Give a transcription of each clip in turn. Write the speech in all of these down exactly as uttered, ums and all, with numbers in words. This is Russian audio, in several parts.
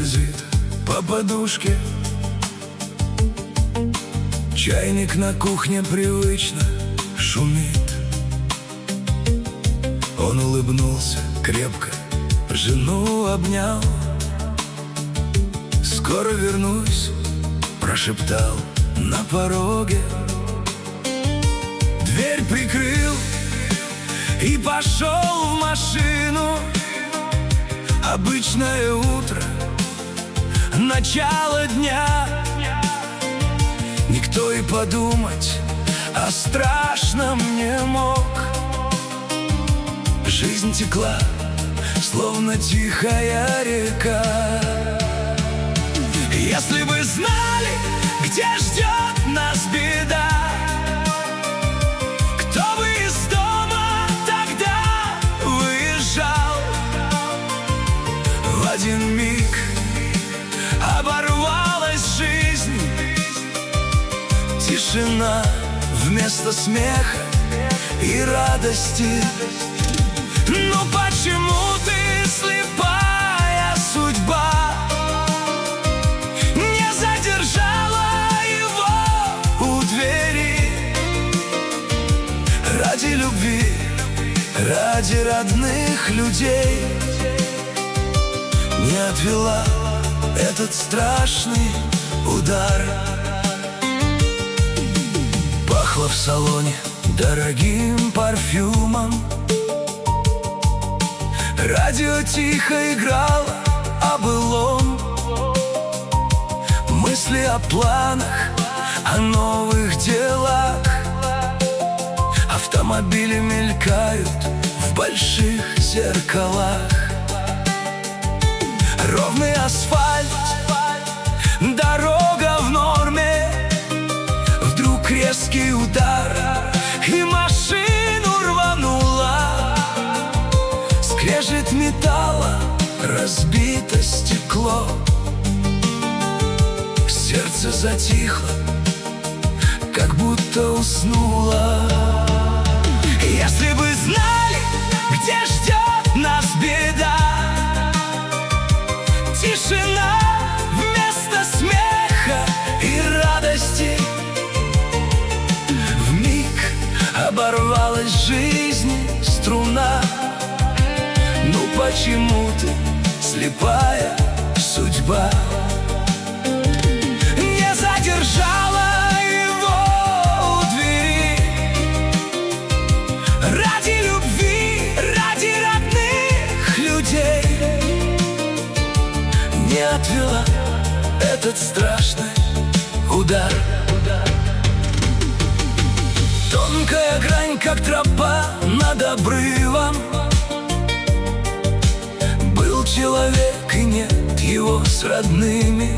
скользит по подушке. Чайник на кухне привычно шумит. Он улыбнулся крепко, жену обнял. «Скоро вернусь», прошептал на пороге. Дверь прикрыл и пошел в машину. Обычное утро, начало дня. Никто и подумать о страшном не мог. Жизнь текла, словно тихая река. Если бы знали, где ждет нас беда, кто бы из дома тогда выезжал? В один миг оборвалась жизнь. Тишина вместо смеха и радости. Ну почему ты, слепая судьба, не задержала его у двери? Ради любви, ради родных людей не отвела этот страшный удар. Пахло в салоне дорогим парфюмом. Радио тихо играло о былом. Мысли о планах, о новых делах. Автомобили мелькают в больших зеркалах. Ровный асфальт, дорога в норме. Вдруг резкий удар, и машину рвануло. Скрежет металла, разбито стекло. Сердце затихло, как будто уснуло. Если бы знали, где ждет нас беда, тишина вместо смеха и радости. Вмиг оборвалась жизнь струна. Ну почему ты, слепая судьба, не задержала его у двери? Ради любви, ради родных людей не отвела этот страшный удар. Тонкая грань, как тропа над обрывом. Был человек, и нет его с родными.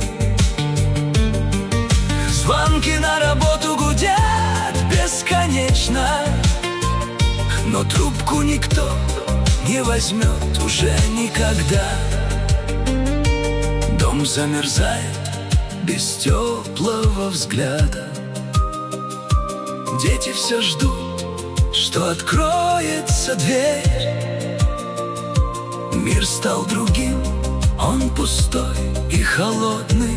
Звонки на работу гудят бесконечно, но трубку никто не возьмет уже никогда. Дом замерзает без теплого взгляда. Дети все ждут, что откроется дверь. Мир стал другим, он пустой и холодный.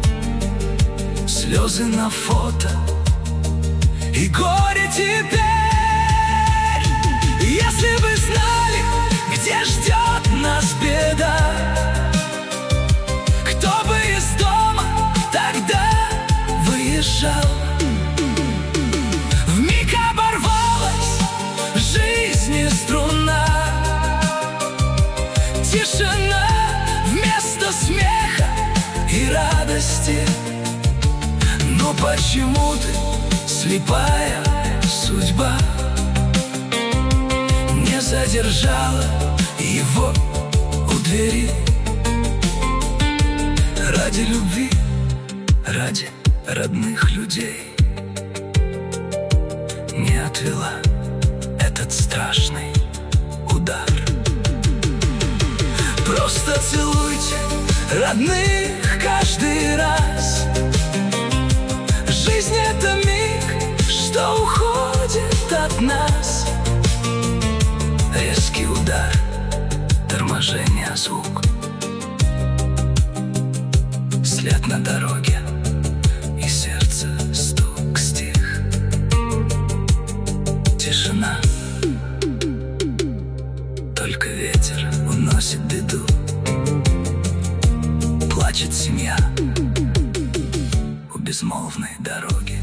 Слезы на фото и горе теперь. Если бы знали, где ждет нас беда, кто бы из дома тогда выезжал? Вмиг оборвалась жизни струна. Тишина вместо смеха и радости. Но почему ты, слепая судьба, не задержала его у двери? Ради любви, ради родных людей не отвела этот страшный удар. Просто целуйте родных каждый раз. Жизнь — это миг, что уходит от нас. Резкий удар, торможение, звук. Взгляд на дороге, и сердце стук стих. Тишина, только ветер уносит беду. Плачет семья у безмолвной дороги.